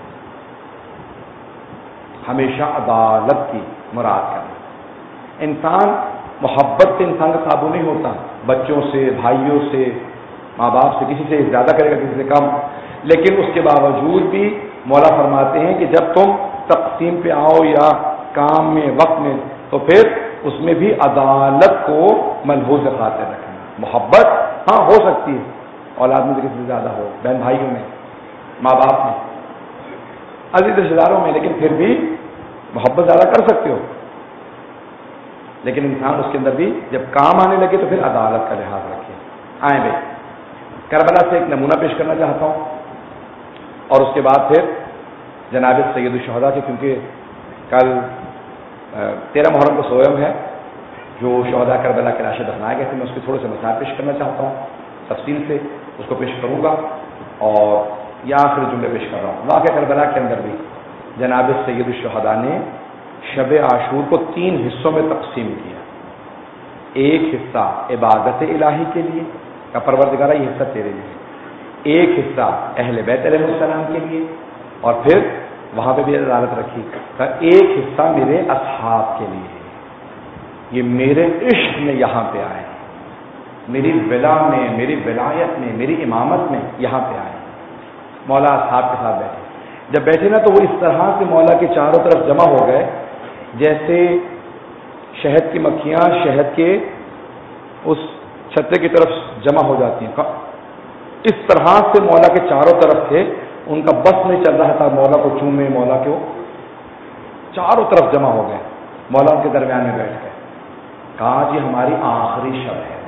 Speaker 1: ہمیشہ عدالت کی مراد کرنا۔ انسان محبت سے انسان کا قابو نہیں ہوتا، بچوں سے، بھائیوں سے، ماں باپ سے، کسی سے زیادہ کرے گا کسی سے کم، لیکن اس کے باوجود بھی مولا فرماتے ہیں کہ جب تم تقسیم پہ آؤ یا کام میں، وقت میں، تو پھر اس میں بھی عدالت کو ملحوظ خاطر رکھنا۔ محبت ہاں ہو سکتی ہے، اولاد میں سے کسی سے زیادہ ہو، بہن بھائیوں میں، ماں باپ میں، عزیز رشتہ داروں میں، لیکن پھر بھی محبت زیادہ کر سکتے ہو، لیکن انسان اس کے اندر بھی جب کام آنے لگے تو پھر عدالت کا لحاظ رکھے۔ آئیں بھائی کربلا سے ایک نمونہ پیش کرنا چاہتا ہوں، اور اس کے بعد پھر جناب سید الشہداء کے، کیونکہ کل تیرہ محرم کو سویم ہے، جو شہداء کربلا کے لاشیں دفنائے گئے تھے، میں اس کے تھوڑے سے مسائل پیش کرنا چاہتا ہوں، تفصیل سے اس کو پیش کروں گا، اور یہ آخری جملے پیش کر رہا ہوں۔ واقعہ کربلا کے اندر بھی جناب سید الشہداء نے شب عاشور کو تین حصوں میں تقسیم کیا، ایک حصہ عبادت الہی کے لیے کا پروردگارہ یہ حصہ تیرے لیے، ایک حصہ اہل بیت علیہ السلام کے لیے، اور پھر وہاں پہ بھی عدالت رکھی، ایک حصہ میرے اصحاب کے لیے، یہ میرے عشق میں یہاں پہ آئے، میری ولا میں، میری ولایت میں، میری امامت میں یہاں پہ آئے۔ مولا اصحاب کے ساتھ بیٹھے، جب بیٹھے نا تو وہ اس طرح سے مولا کے چاروں طرف جمع ہو گئے جیسے شہد کی مکھیاں شہد کے اس چھتے کی طرف جمع ہو جاتی ہیں، اس طرح سے مولا کے چاروں طرف سے ان کا بس نہیں چل رہا تھا، مولا کو چومے، مولا کو چاروں طرف جمع ہو گئے، مولا ان کے درمیان میں بیٹھ گئے، کہا جی ہماری آخری شب ہے،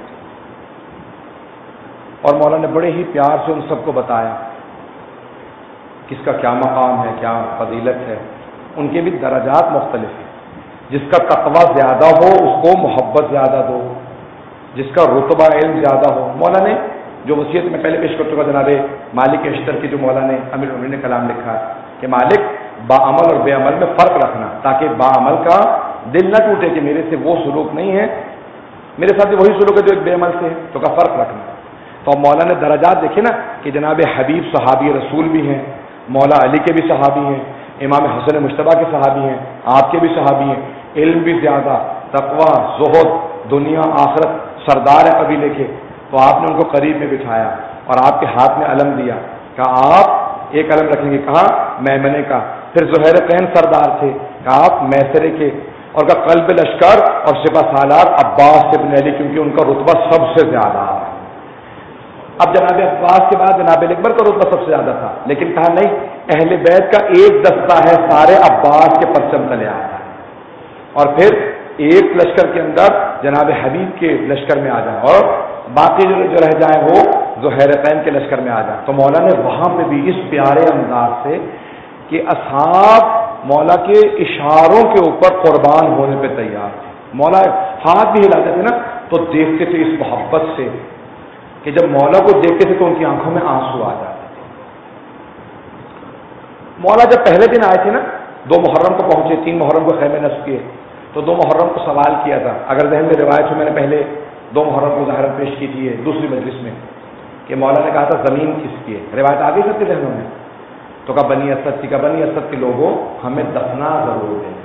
Speaker 1: اور مولا نے بڑے ہی پیار سے ان سب کو بتایا کس کا کیا مقام ہے، کیا فضیلت ہے، ان کے بھی درجات مختلف ہیں، جس کا تقوی زیادہ ہو اس کو محبت زیادہ دو، جس کا رتبہ علم زیادہ ہو۔ مولا نے جو وصیت میں پہلے پیش کر چکا جناب مالک اشتر کی، جو مولا نے امیر المومنین نے کلام لکھا ہے کہ مالک با عمل اور بے عمل میں فرق رکھنا، تاکہ با عمل کا دل نہ ٹوٹے کہ میرے سے وہ سلوک نہیں ہے، میرے ساتھ وہی سلوک ہے جو ایک بے عمل سے ہے، تو کا فرق رکھنا۔ تو مولا نے درجات دیکھے نا کہ جناب حبیب صحابی رسول بھی ہیں، مولا علی کے بھی صحابی ہیں، امام حسن مجتبیٰ کے صحابی ہیں، آپ کے بھی صحابی ہیں، علم بھی زیادہ، تقوی، زہد، دنیا آخرت، سردار ہے قبیلے کے، تو آپ نے ان کو قریب میں بٹھایا اور آپ کے ہاتھ میں علم دیا، کہا آپ ایک علم رکھیں گے، کہا میمنے کا، پھر زہیر قین سردار تھے، کہا آپ میسرے کے، اور کا قلب لشکر اور سپہ سالار عباس ابن علی، کیونکہ ان کا رتبہ سب سے زیادہ ہے۔ اب جناب عباس کے بعد جناب اکبر کا رتبہ سب سے زیادہ تھا، لیکن کہا نہیں، اہل بیت کا ایک دستہ ہے سارے عباس کے پرچم تلے آتا ہے، اور پھر ایک لشکر کے اندر جناب حبیب کے لشکر میں آ جائیں، اور باقی جو جو رہ جائیں وہ زہیرتین کے لشکر میں آ جائیں۔ تو مولا نے وہاں پہ بھی اس پیارے انداز سے کہ اصحاب مولا کے اشاروں کے اوپر قربان ہونے پہ تیار تھے، مولا ہاتھ بھی ہلاتے تھے نا تو دیکھتے تھے اس محبت سے کہ جب مولا کو دیکھتے تھے تو ان کی آنکھوں میں آنسو آ جاتے تھے۔ مولا جب پہلے دن آئے تھے نا، دو محرم کو پہنچے، تین محرم کو خیمے نصب کیے، تو دو محرم کو سوال کیا تھا، اگر ذہن میں روایت ہو، میں نے پہلے دو محرم کو ظاہر پیش کی تھی دوسری مجلس میں، کہ مولا نے کہا تھا زمین کس کی ہے، روایت آ گئی سب کے ذہنوں میں، تو کہا بنی اسد کی، کہا بنی اسد کے لوگوں ہمیں دفنا ضرور دینا۔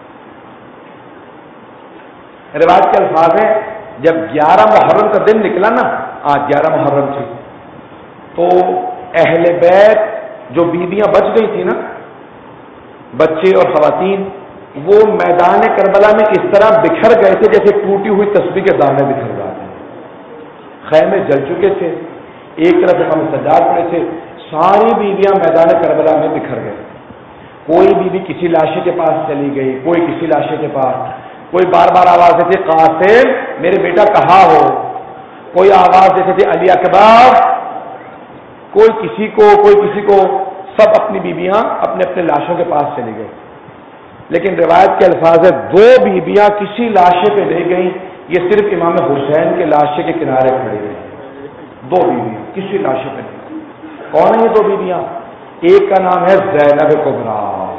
Speaker 1: روایت کے الفاظ ہیں جب گیارہ محرم کا دن نکلا نا، آج گیارہ محرم تھی، تو اہل بیت جو بیویاں بچ گئی تھی نا، بچے اور خواتین، وہ میدان کربلا میں اس طرح بکھر گئے تھے جیسے ٹوٹی ہوئی تسبیح کے دانے بکھر جاتے ہیں، خیمے جل چکے تھے، ایک طرف امام سجاد پڑے تھے، ساری بیویاں میدان کربلا میں بکھر گئے، کوئی بیوی کسی لاشے کے پاس چلی گئی، کوئی کسی لاشے کے پاس، کوئی بار بار آواز دیتی قاسم میرے بیٹا کہاں ہو، کوئی آواز دیتے تھے علی اکبر، کوئی کسی کو کوئی کسی کو، سب اپنی بیویاں اپنے اپنے لاشوں کے پاس چلی گئی۔ لیکن روایت کے الفاظ ہے دو بیویاں کسی لاشے پہ لے گئیں، یہ صرف امام حسین کے لاشے کے کنارے کھڑی ہیں، دو بیویاں، کسی لاشے پہ نہیں۔ کون ہیں یہ دو بیویاں؟ ایک کا نام ہے زینب کبریٰ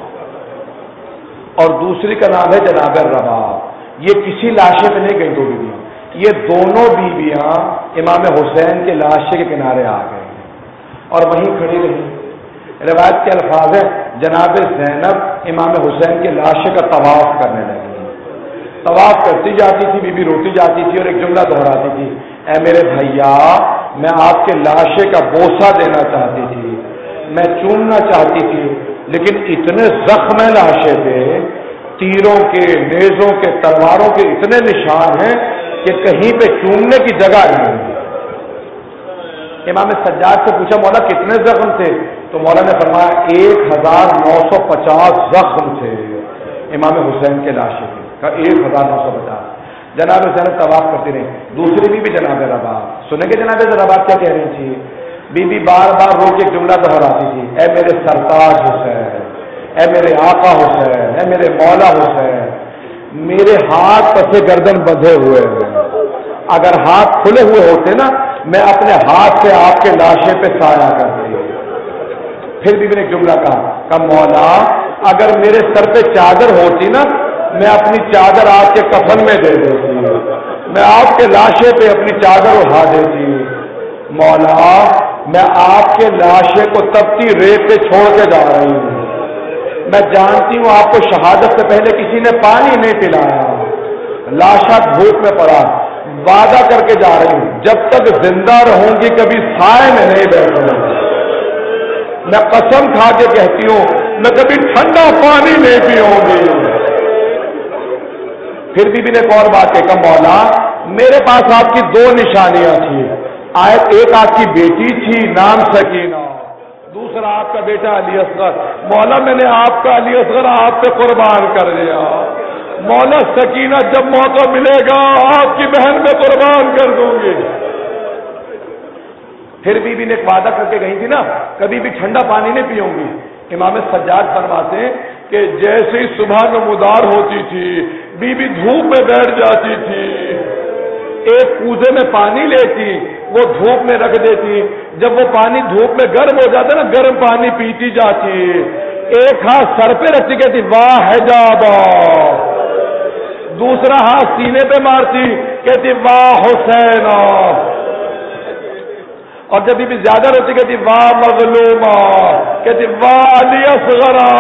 Speaker 1: اور دوسری کا نام ہے جناب رباب۔ یہ کسی لاشے پہ نہیں گئی دو بیویاں، یہ دونوں بیویاں امام حسین کے لاشے کے کنارے آ گئے اور وہیں کھڑی رہی۔ روایت کے الفاظ ہیں جناب زینب امام حسین کے لاشے کا طواف کرنے لگی، طواف کرتی جاتی تھی، بی بی روتی جاتی تھی اور ایک جملہ دہراتی تھی، اے میرے بھیا میں آپ کے لاشے کا بوسہ دینا چاہتی تھی، میں چومنا چاہتی تھی، لیکن اتنے زخم ہیں لاشے پہ، تیروں کے، نیزوں کے، تلواروں کے اتنے نشان ہیں کہ کہیں پہ چومنے کی جگہ نہیں۔ امام سجاد سے پوچھا مولا کتنے زخم تھے؟ تو مولا نے فرمایا ایک ہزار نو سو پچاس زخم تھے امام حسین کے لاشے کے، کہا ایک ہزار نو سو پچاس۔ جناب زینب طواف کرتی رہی، دوسری بی بھی جناب رباب، سنیں گے جناب رباب کیا کہہ رہی تھی؟ بی بی بار بار رو کے جملہ دہراتی تھی، اے میرے سرتاج حسین، اے میرے آقا حسین، اے میرے مولا حسین، میرے ہاتھ پسے گردن بندھے ہوئے ہیں، اگر ہاتھ کھلے ہوئے ہوتے نا میں اپنے ہاتھ سے آپ کے لاشے پہ سایہ کرتی۔ پھر بھی میں نے ایک جملہ کہا کہ مولا اگر میرے سر پہ چادر ہوتی نا میں اپنی چادر آپ کے کفن میں دے دیتی، میں آپ کے لاشے پہ اپنی چادر اٹھا دیتی۔ مولا میں آپ کے لاشے کو تپتی ریت پہ چھوڑ کے جا رہی ہوں، میں جانتی ہوں آپ کو شہادت سے پہلے کسی نے پانی نہیں پلایا، لاشا دھوپ میں پڑا، وعدہ کر کے جا رہی ہوں جب تک زندہ رہوں گی کبھی سائے میں نہیں بیٹھوں گی، میں قسم کھا کے کہتی ہوں میں کبھی ٹھنڈا پانی نہیں پیوں گی۔ پھر بھی بھی نے ایک اور بات کہا مولا میرے پاس آپ کی دو نشانیاں تھیں، آیت ایک آپ کی بیٹی تھی نام سکینہ، دوسرا آپ کا بیٹا علی اصغر، مولا میں نے آپ کا علی اصغر آپ پہ قربان کر دیا، مولا سکینہ جب موقع ملے گا آپ کی بہن میں قربان کر دوں گی۔ پھر بی بی نے ایک وعدہ کر کے گئی تھی نا کبھی بھی ٹھنڈا پانی نہیں پیوں گی۔ امام سجاد فرماتے ہیں کہ جیسے ہی صبح نمودار ہوتی تھی بی بی دھوپ میں بیٹھ جاتی تھی، ایک کوزے میں پانی لیتی وہ دھوپ میں رکھ دیتی، جب وہ پانی دھوپ میں گرم ہو جاتا نا گرم پانی پیتی جاتی، ایک ہاتھ سر پہ رکھتی کہتی واہ حجابا، دوسرا ہاتھ سینے پہ مارتی کہتی واہ حسینا، اور جب بھی زیادہ روتی کہتی واہ مظلومہ، کہتی واہ علی اصغرا۔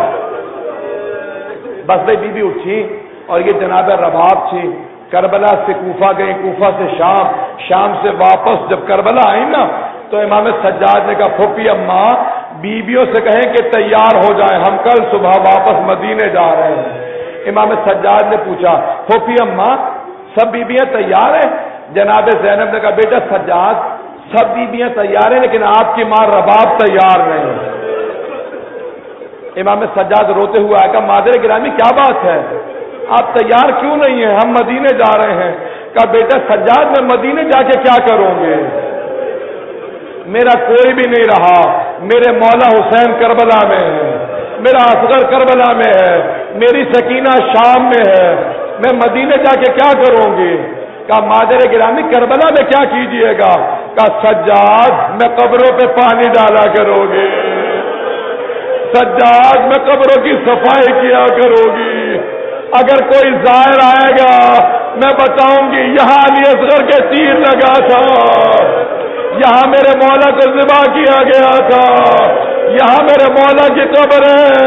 Speaker 1: بس بھائی بی بی اٹھی اور یہ جناب رباب تھی، کربلا سے کوفہ گئی، کوفہ سے شام، شام سے واپس جب کربلا آئی نا تو امام سجاد نے کہا پھوپھی اماں بیویوں سے کہیں کہ تیار ہو جائیں ہم کل صبح واپس مدینے جا رہے ہیں۔ امام سجاد نے پوچھا پھوپھی اماں سب بیویاں تیار ہیں؟ جناب زینب نے کہا بیٹا سجاد سب بیویاں تیار ہیں لیکن آپ کی ماں رباب تیار نہیں۔ امام سجاد روتے ہوئے آئے کہا مادر گرامی کیا بات ہے، آپ تیار کیوں نہیں ہیں؟ ہم مدینے جا رہے ہیں۔ کہا بیٹا سجاد میں مدینے جا کے کیا کروں گے، میرا کوئی بھی نہیں رہا، میرے مولا حسین کربلا میں ہے، میرا اصغر کربلا میں ہے، میری سکینہ شام میں ہے، میں مدینے جا کے کیا کروں گی؟ کہا مادر گرامی کربلا میں کیا کیجئے گا؟ کہا سجاد میں قبروں پہ پانی ڈالا کرو گی، سجاد میں قبروں کی صفائی کیا کرو گی، اگر کوئی زائر آئے گا میں بتاؤں گی یہاں علی اصغر کے تیر لگا تھا، یہاں میرے مولا کو ذبح کیا گیا تھا، یہاں میرے مولا کی قبر ہے۔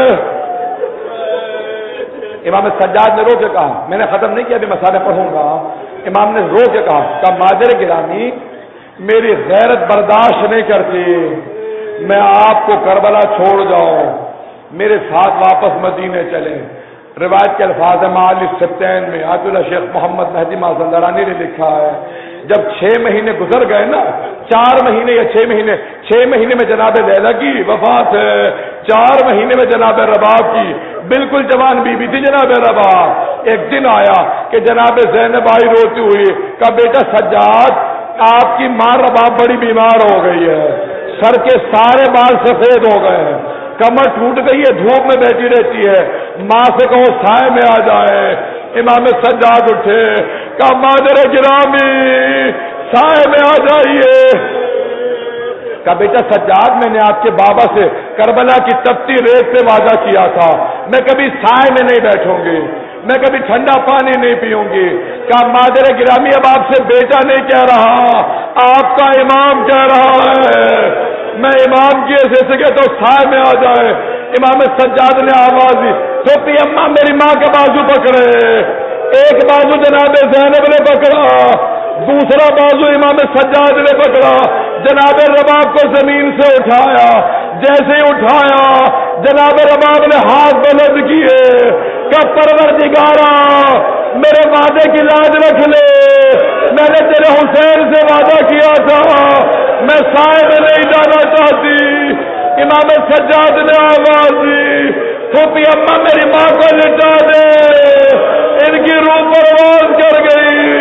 Speaker 1: امام سجاد نے رو کے کہا، میں نے ختم نہیں کیا ابھی مسالے پڑھوں گا، امام نے رو کے کہا کہ مادر گرامی میری غیرت برداشت نہیں کرتی، میں آپ کو کربلا چھوڑ جاؤں، میرے ساتھ واپس مدینے چلیں۔ روایت کے الفاظ معالی ستین میں آیت اللہ شیخ محمد مہدی مازندرانی نے لکھا ہے جب چھ مہینے گزر گئے نا، چار مہینے یا چھ مہینے چھ مہینے میں جناب لیلا کی وفات ہے، چار مہینے میں جناب رباب کی بالکل جوان بی بی تھی جناب رباب۔ ایک دن آیا کہ جناب زینب آئی روتی ہوئی، کہا بیٹا سجاد آپ کی ماں رباب بڑی بیمار ہو گئی ہے، سر کے سارے بال سفید ہو گئے ہیں، کمر ٹوٹ گئی ہے، دھوپ میں بیٹھی رہتی ہے، ماں سے کہو سائے میں آ جائے۔ امام سجاد اٹھے، کہا مادر گرامی سائے میں آ جائیے. کہا بیٹا سجاد میں نے آپ کے بابا سے کربلا کی تپتی ریت پہ وعدہ کیا تھا میں کبھی سائے میں نہیں بیٹھوں گی, میں کبھی ٹھنڈا پانی نہیں پیوں گی. کہا مادر گرامی اب آپ سے بیٹا نہیں کہہ رہا آپ کا امام کہہ رہا ہے, میں امام کی ایسے سے کہتا ہوں سائے میں آ جائے. امام سجاد نے آواز دی چھوٹی اماں میری ماں کا بازو پکڑے. ایک بازو جناب زینب نے پکڑا, دوسرا بازو امام سجاد نے پکڑا, جناب رباب کو زمین سے اٹھایا. جیسے ہی اٹھایا جناب رباب نے ہاتھ بلند کیے کہ پروردگارا میرے وعدے کی لاج رکھ لے, میں نے تیرے حسین سے وعدہ کیا تھا میں سائے میں نہیں جانا چاہتی. امام سجاد نے آواز دی پھوپھی اماں میری ماں کو لٹا دے, ان کی روح پرواز کر گئی.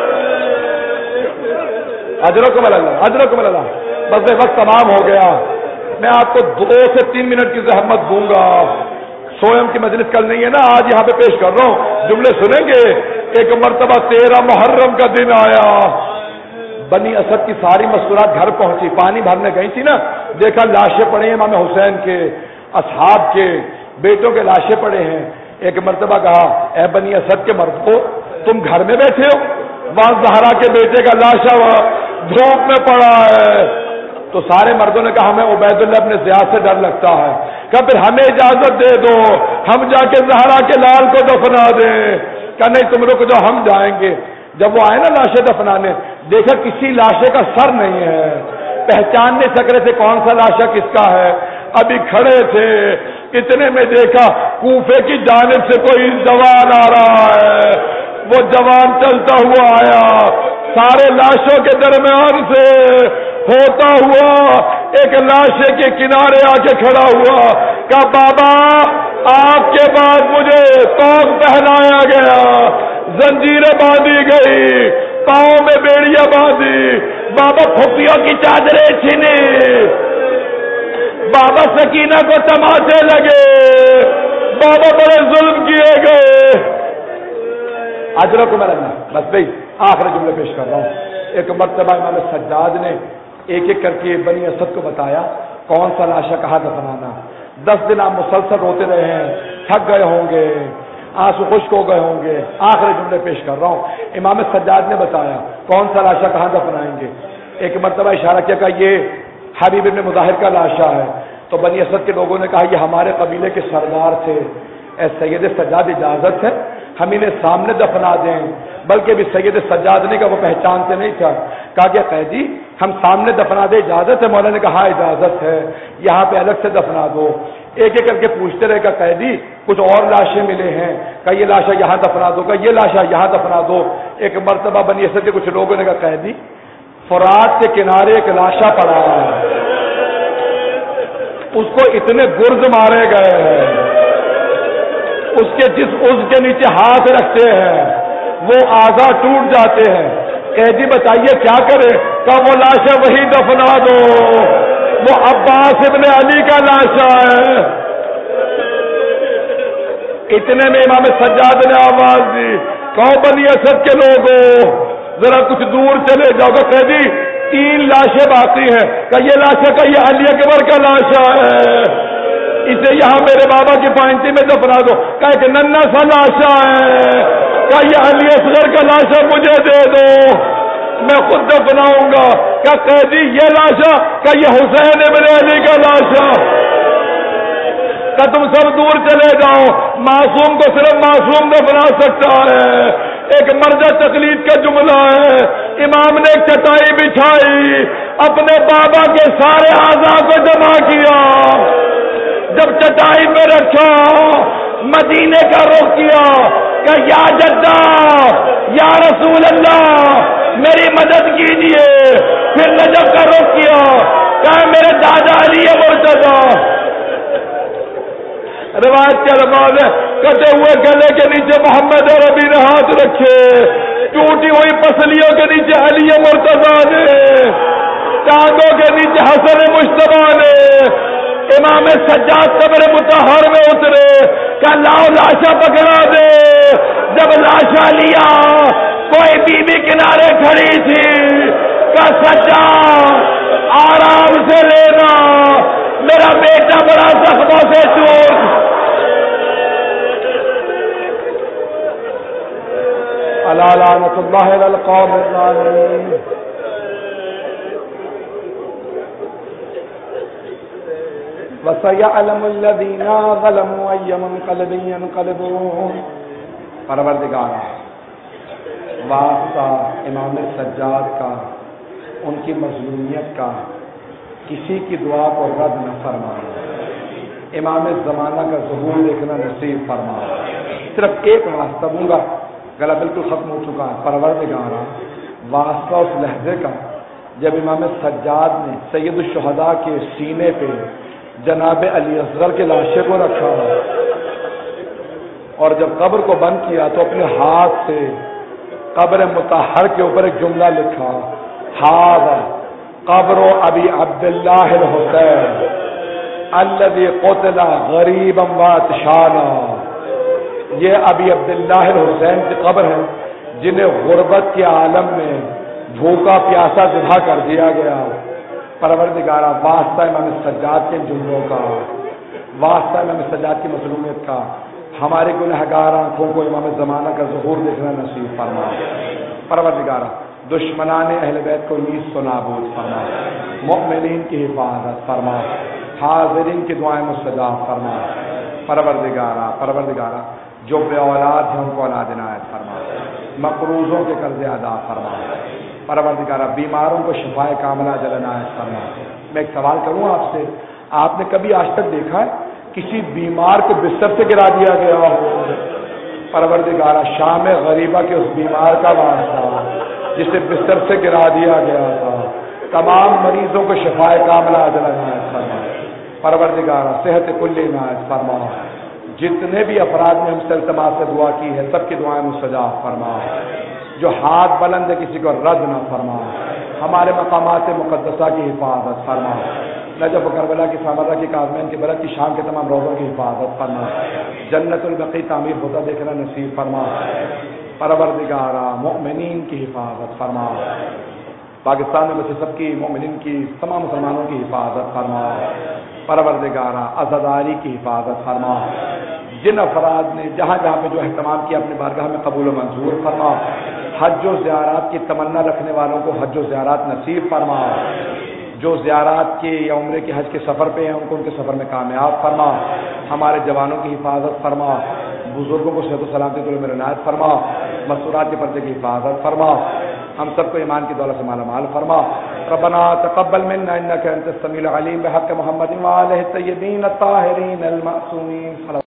Speaker 1: اجرکم اللہ اجرکم اللہ. بس وقت تمام ہو گیا, میں آپ کو دو سے تین منٹ کی زحمت دوں گا. سوئم کی مجلس کل نہیں ہے نا, آج یہاں پہ پیش کر رہا ہوں, جملے سنیں گے. ایک مرتبہ تیرہ محرم کا دن آیا, بنی اسد کی ساری مستورات گھر پہنچی, پانی بھرنے گئی تھی نا, دیکھا لاشیں پڑے ہیں امام حسین کے, اصحاب کے, بیٹوں کے لاشیں پڑے ہیں. ایک مرتبہ کہا اے بنی اسد کے مردوں تم گھر میں بیٹھے ہو, وہاں زہرا کے بیٹے کا لاشا وہاں دھوپ میں پڑا ہے. تو سارے مردوں نے کہا ہمیں عبید اللہ اپنے زیاد سے ڈر لگتا ہے. کہا پھر ہمیں اجازت دے دو ہم جا کے زہرا کے لال کو دفنا دیں. کہا نہیں تم لوگ جو ہم جائیں گے. جب وہ آئے نا لاشیں دفنانے, دیکھا کسی لاشے کا سر نہیں ہے, پہچان نہیں سک رہے تھے کون سا لاشا کس کا ہے. ابھی کھڑے تھے, اتنے میں دیکھا کوفے کی جانب سے کوئی جوان آ رہا ہے. وہ جوان چلتا ہوا آیا, سارے لاشوں کے درمیان سے ہوتا ہوا ایک لاشے کے کنارے آ کے کھڑا ہوا. کہا بابا آپ کے بعد مجھے توق پہنایا گیا, زنجیریں باندھی گئی, پاؤں میں بیڑیاں باندھی, بابا پھپھیوں کی چادریں چھینی, بابا سکینہ کو تماچے لگے, بابا بڑے ظلم کیے گئے. اجرا کو میں لگنا بس بھائی آخر جملے پیش کر رہا ہوں. ایک مرتبہ امام سجاد نے ایک ایک کر کے بنی اسد کو بتایا کون سا لاشا کہاں دفنانا. دس دن آپ مسلسل روتے رہے ہیں, تھک گئے ہوں گے, آنسو خشک ہو گئے ہوں گے. آخری جملے پیش کر رہا ہوں. امام سجاد نے بتایا کون سا لاشا کہاں دفنائیں گے. ایک مرتبہ اشارہ کیا کہ یہ حبیب ابن مظاہر کا لاشا ہے. تو بنی اسد کے لوگوں نے کہا یہ ہمارے قبیلے کے سردار تھے, اے سید سجاد اجازت ہے ہم انہیں سامنے دفنا دیں. بلکہ بھی سید سجاد نے کہا وہ پہچانتے نہیں تھا. کہا کہ قیدی ہم سامنے دفنا دے اجازت ہے؟ مولانا نے کہا ہاں اجازت ہے, یہاں پہ الگ سے دفنا دو. ایک ایک کر کے پوچھتے رہے. کہ قیدی کچھ اور لاشیں ملے ہیں, کہ یہ لاشا یہاں دفنا دو, کہ یہ لاشا یہاں دفنا دو. ایک مرتبہ بنی اسد کے کچھ لوگوں نے کہا قیدی فرات کے کنارے ایک لاشا پڑا ہے, اس کو اتنے گرز مارے گئے ہیں, اس کے جس عضو کے نیچے ہاتھ رکھتے ہیں وہ اعضاء ٹوٹ جاتے ہیں. قیدی بتائیے کیا کرے؟ کہ وہ لاشا وہی دفنا دو, وہ عباس ابن علی کا لاشا ہے. اتنے میں امام سجاد نے آواز دی کہو بنی اسد کے لوگوں ذرا کچھ دور چلے جاؤ. گا قیدی تین لاشیں باقی ہیں, کہ یہ لاشا کا یہ علی اکبر کا لاشا ہے, اسے یہاں میرے بابا کی پائنٹی میں دفنا دو. کہ ایک ننا سا لاشا ہے, کہ یہ علی اصغر کا لاشا مجھے دے دو میں خود دفناؤں گا. کیا قیدی یہ لاشا, کہ یہ حسین ابن علی کا لاشا. کہ تم سب دور چلے جاؤ, معصوم کو صرف معصوم دفنا سکتا ہے. ایک مرجع تقلید کا جملہ ہے. امام نے ایک چٹائی بچھائی, اپنے بابا کے سارے اعضاء کو جمع کیا, جب چٹائی پہ رکھا مدینے کا رخ کیا کہ یا جدہ یا رسول اللہ میری مدد کیجیے. پھر نجف کا رخ کیا کہ میرے دادا علی مرتضی. روایت کے الفاظ ہے کٹے ہوئے گلے کے نیچے محمد عربی نے ہاتھ رکھے, ٹوٹی ہوئی پسلیوں کے نیچے علی مرتضی نے, ٹانگوں کے نیچے حسن مجتبی نے. امام سجاد قبر مطہر میں اترے کہ لاؤ لاشا پکڑا دے. جب لاشا لیا کوئی بیوی کنارے کھڑی تھی کہ سجاد آرام سے لینا، میرا بیٹا بڑا زخموں سے چوٹ. الا لعنۃ اللہ علی القوم الظالمین. وَسَيَعْلَمُ الَّذِينَ ظَلَمُوا أَيَّ مُنقَلِبٍ يَنقَلِبُونَ. پروردگار واسطہ امام سجاد کا، ان کی مظلومیت کا، کسی کی دعا کو رد نہ فرما. امام زمانہ کا ظہور دیکھنا نصیب فرما. صرف ایک واسطہ دوں گا، گلا بالکل ختم ہو چکا ہے. پروردگار واسطہ اس لہجے کا جب امام سجاد نے سید الشہداء کے سینے پہ جناب علی اصغر کے لاشے کو رکھا اور جب قبر کو بند کیا تو اپنے ہاتھ سے قبر مطہر کے اوپر ایک جملہ لکھا، ھذا قبر ابی عبداللہ الحسین الذی قتل غریبا وعطشانا. یہ ابی عبداللہ الحسین کی قبر ہے جنہیں غربت کے عالم میں بھوکا پیاسا ذبح کر دیا گیا. پروردگارہ واسطہ امام سجاد کے جملوں کا، واسطہ امام سجاد کی مظلومیت کا، ہمارے گنہگار آنکھوں کو امام زمانہ کا ظہور دیکھنا نصیب فرما. پروردگارہ دشمنان اہل بیت کو نیز و نابود فرما، مؤمنین کی حفاظت فرما، حاضرین کی دعائیں مستجاب فرما. پروردگارہ پروردگارہ جو بے اولاد ہیں ان کو اولاد عنایت فرما، مقروضوں کے قرض ادا فرما. پروردگارہ بیماروں کو شفائے کاملہ عاجل عنایت فرما. میں ایک سوال کروں آپ سے، آپ نے کبھی آج تک دیکھا ہے کسی بیمار کو بستر سے گرا دیا گیا ہو؟ پروردگارہ شام غریبہ کے اس بیمار کا واسطہ جسے بستر سے گرا دیا گیا تھا، تمام مریضوں کو شفائے کاملہ عاجل عنایت فرما. پروردگارہ صحت کلی عنایت فرما. جتنے بھی افراد نے ہم سے التماس سے دعا کی ہے سب کی دعائیں مستجاب فرما. جو ہاتھ بلند ہے کسی کو رد نہ فرما. ہمارے مقامات مقدسہ کی حفاظت فرما. نجف و کربلا کی سامرہ کی کاظمین کی برکت کی شام کے تمام روزوں کی حفاظت فرما. جنت البقیع تعمیر ہوتا دیکھنا نصیب فرما. پروردگارہ مؤمنین کی حفاظت فرما. پاکستان میں بچے سب کی مومنین کی تمام مسلمانوں کی حفاظت فرما. پروردگارہ عزاداری کی حفاظت فرما. جن افراد نے جہاں جہاں پہ جو اہتمام کیا اپنے بارگاہ میں قبول و منظور فرما. حج و زیارات کی تمنا رکھنے والوں کو حج و زیارات نصیب فرما. جو زیارات کے یا عمرے کے حج کے سفر پہ ہیں ان کو ان کے سفر میں کامیاب فرما. ہمارے جوانوں کی حفاظت فرما. بزرگوں کو صحت و سلامتی دل میں عنایت فرما. مستورات کے پردے کی حفاظت فرما. ہم سب کو ایمان کی دولت سے مالا مال فرما. ربنا تقبل منا انك انت السميع العليم بحق محمد وآله الطيبين الطاهرين المعصومين.